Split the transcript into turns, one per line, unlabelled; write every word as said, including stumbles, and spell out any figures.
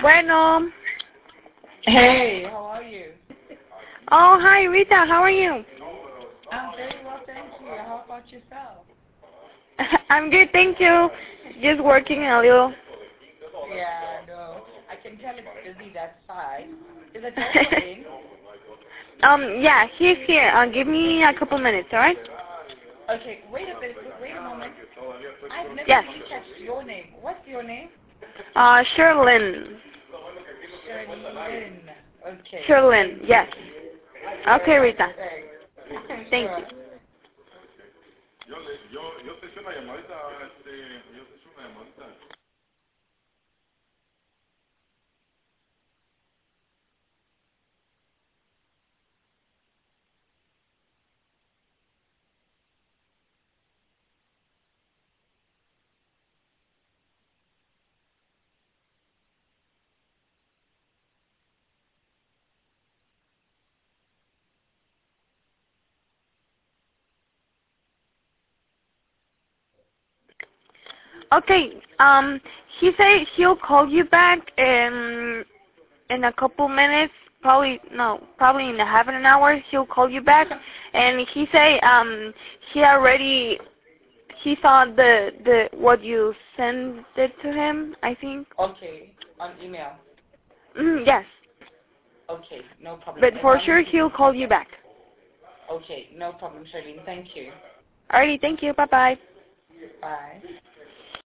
Bueno.
Hey, how are you?
Oh, hi, Rita. How are you?
I'm very well, thank you. How about yourself?
I'm good, thank you. Just working a little.
Yeah, no. I can tell it's busy that side. Is it Joshua in?
um, yeah, he's here. Uh, give me a couple minutes, alright?
Okay, wait a bit. Wait a moment. I've never
Yes.
really catched your name. What's your name?
Uh, Sherlyn.
Sherlyn. Okay.
Sherlyn, yes. Okay, Rita.
Thanks.
Thank
Sure.
you.
Yo, le, yo, yo te echo una llamadita, este, yo te echo una llamadita.
Okay, um, he said he'll call you back in, in a couple minutes. Probably, no, probably in a half an hour he'll call you back. And he said, um, he already, he saw the, the, what you sent it to him, I think.
Okay, on email.
Mm, yes.
Okay, no problem.
But
As
for
long
sure
as you
he'll call you back.
Okay, no problem, Sherlyn. Thank you.
Alrighty, thank you. Bye-bye.
Bye.